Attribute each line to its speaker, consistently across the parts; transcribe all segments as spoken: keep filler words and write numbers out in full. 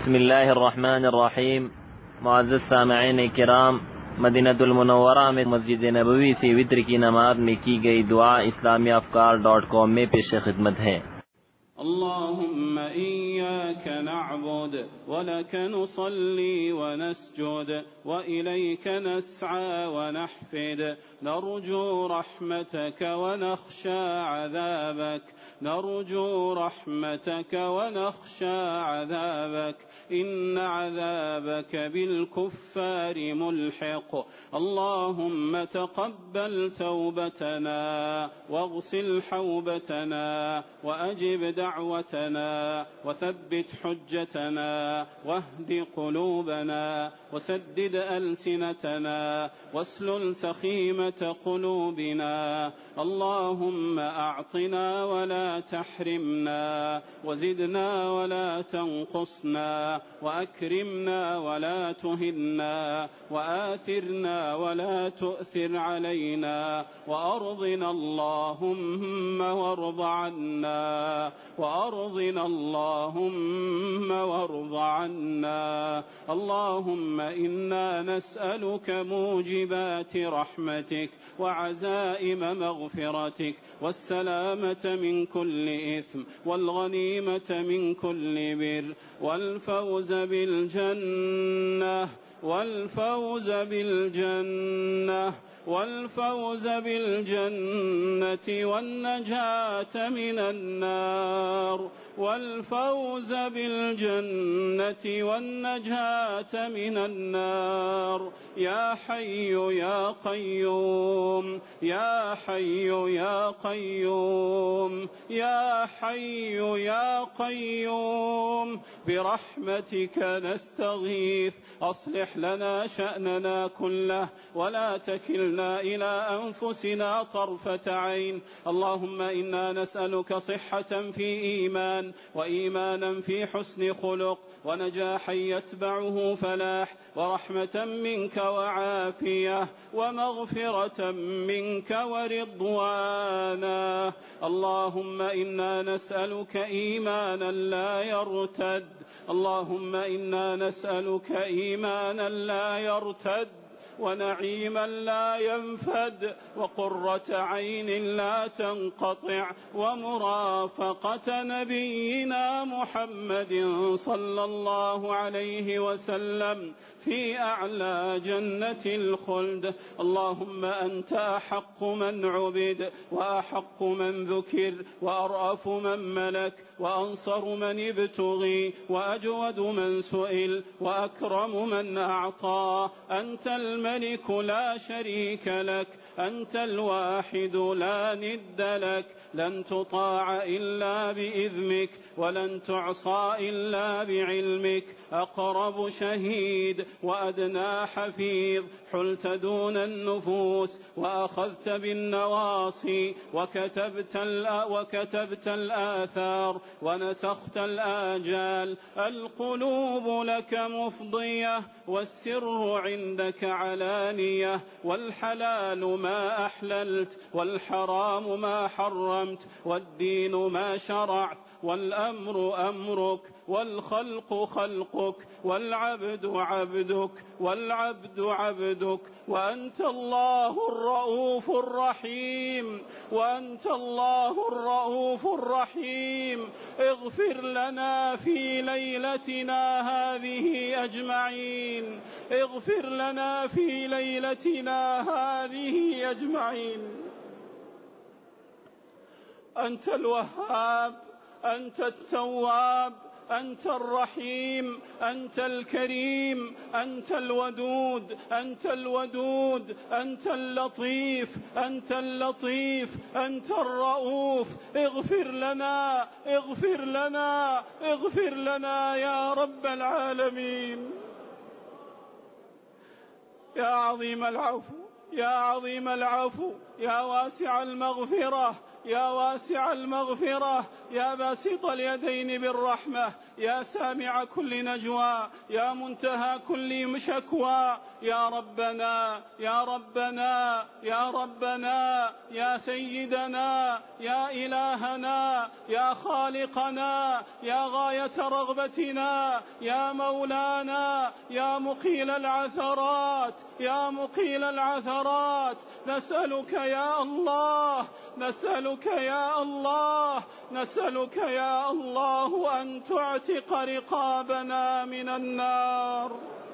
Speaker 1: بسم الله الرحمن الرحیم. معزز سامعین کرام، مدینہ المنورہ میں مسجد نبوی سے وتر کی نماز میں کی گئی دعا اسلامی افکار ڈاٹ کام میں پیش خدمت ہے۔
Speaker 2: اللهم إياك نعبد ولك نصلي ونسجد وإليك نسعى ونحفد، نرجو رحمتك ونخشى عذابك، نرجو رحمتك ونخشى عذابك، إن عذابك بالكفار ملحق. اللهم تقبل توبتنا واغسل حوبتنا وأجب دعوتنا وثبت حجتنا واهد قلوبنا وسدد ألسنتنا واسلل سخيمة قلوبنا. اللهم أعطنا ولا تحرمنا، وزدنا ولا تنقصنا، وأكرمنا ولا تهنا، وآثرنا ولا تؤثر علينا، وأرضنا اللهم وارض عنا، وأرضنا اللهم وارض عنا. اللهم إنا نسألك موجبات رحمتك وعزائم مغفرتك والسلامة من كل إثم والغنيمة من كل بر والفوز بالجنة والفوز بالجنة والفوز بالجنة والنجاة من النار والفوز بالجنة والنجاة من النار. يا حي يا قيوم يا حي يا قيوم يا حي يا قيوم برحمتك نستغيث. أصلح لنا شأننا كله ولا تكلنا إلى أنفسنا طرفة عين. اللهم إنا نسألك صحة في إيمان، وإيمانا في حسن خلق، ونجاحا يتبعه فلاح، ورحمة منك وعافية، ومغفرة منك ورضوانا. اللهم إنا نسألك إيمانا لا يرتد، اللهم إنا نسألك إيمانا لا يرتد، ونعيما لا ينفد، وقرة عين لا تنقطع، ومرافقة نبينا محمد صلى الله عليه وسلم في أعلى جنة الخلد. اللهم أنت أحق من عبد، وأحق من ذكر، وأرأف من ملك، وأنصر من ابتغي، وأجود من سئل، وأكرم من أعطى. أنت الملك لا شريك لك، أنت الواحد لا ند لك، لن تطاع إلا بإذنك، ولن تعصى إلا بعلمك. أقرب شهيد وأدنى حفيظ، حلت دون النفوس وأخذت بالنواصي، وكتبت, وكتبت الآثار ونسخت الآجال. القلوب لك مفضية، والسر عندك علانية، والحلال ما أحللت، والحرام ما حرمت، والدين ما شرعت، والأمر أمرك، والخلق خلقك، والعبد عبدك، والعبد عبدك. وأنت الله الرؤوف الرحيم، وأنت الله الرؤوف الرحيم. اغفر لنا في ليلتنا هذه أجمعين، اغفر لنا في ليلتنا هذه أجمعين. أنت الوهاب، أنت التواب، أنت الرحيم، أنت الكريم، أنت الودود، أنت الودود، أنت اللطيف، أنت اللطيف، أنت الرؤوف. اغفر لنا، اغفر لنا، اغفر لنا يا رب العالمين. يا عظيم العفو، يا عظيم العفو، يا واسع المغفرة، يا واسع المغفرة، يا باسط اليدين بالرحمة، يا سامع كل نجوى، يا منتهى كل شكوى، يا ربنا يا ربنا يا ربنا يا سيدنا يا إلهنا يا خالقنا يا غاية رغبتنا يا مولانا يا مقيل العثرات يا مقيل العثرات، نسألك يا الله نسألك يا الله نسألك يا الله أن تعتق رقابنا من النار.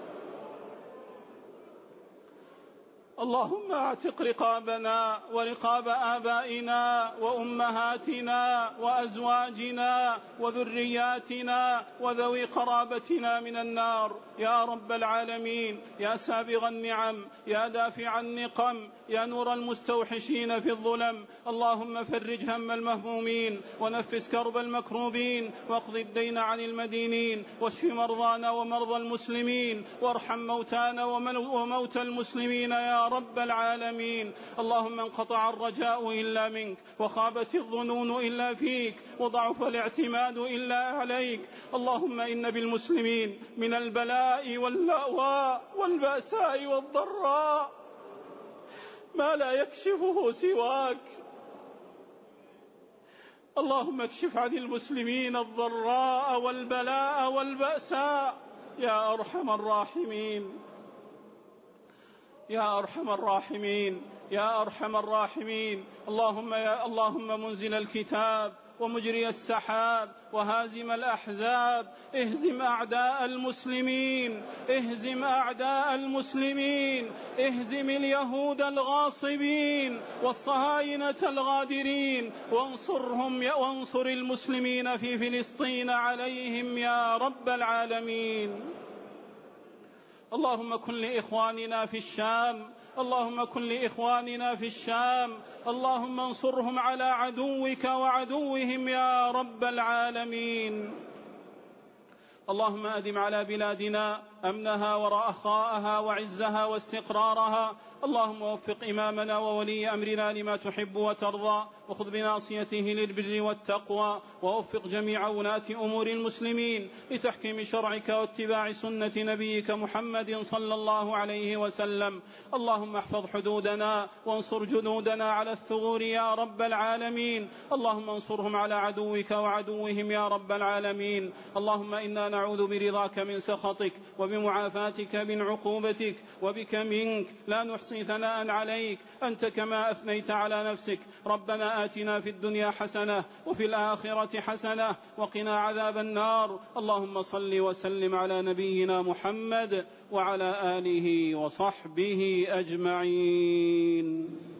Speaker 2: اللهم اعتق رقابنا ورقاب آبائنا وأمهاتنا وأزواجنا وذرياتنا وذوي قرابتنا من النار يا رب العالمين، يا سابغ النعم، يا دافع النقم، يا نور المستوحشين في الظلم. اللهم فرج هم المهمومين ونفس كرب المكروبين واقض الدين عن المدينين واشف مرضانا ومرضى المسلمين وارحم موتانا وموتى المسلمين يا رب العالمين. اللهم انقطع الرجاء إلا منك وخابت الظنون إلا فيك وضعف الاعتماد إلا عليك. اللهم إن بالمسلمين من البلاء واللأواء والبأساء والضراء ما لا يكشفه سواك. اللهم اكشف عن المسلمين الضراء والبلاء والبأساء يا أرحم الراحمين يا أرحم الراحمين يا أرحم الراحمين. اللهم يا اللهم منزل الكتاب ومجري السحاب وهازم الأحزاب، اهزم أعداء المسلمين اهزم أعداء المسلمين اهزم اليهود الغاصبين والصهاينة الغادرين، وانصرهم وانصر المسلمين في فلسطين عليهم يا رب العالمين. اللهم كن لإخواننا في الشام اللهم كن لإخواننا في الشام اللهم انصرهم على عدوك وعدوهم يا رب العالمين. اللهم أدم على بلادنا أمنها ورخاءها وعزها واستقرارها. اللهم وفق إمامنا وولي أمرنا لما تحب وترضى، وخذ بناصيته للبر والتقوى، ووفق جميع ولاة أمور المسلمين لتحكيم شرعك واتباع سنة نبيك محمد صلى الله عليه وسلم. اللهم احفظ حدودنا وانصر جنودنا على الثغور يا رب العالمين. اللهم انصرهم على عدوك وعدوهم يا رب العالمين. اللهم إنا نعوذ برضاك من سخطك وبمعافاتك من عقوبتك وبك منك، لا نحصي ثناء عليك أنت كما أثنيت على نفسك. ربنا آتنا في الدنيا حسنة وفي الآخرة حسنة وقنا عذاب النار. اللهم صل وسلم على نبينا محمد وعلى آله وصحبه أجمعين.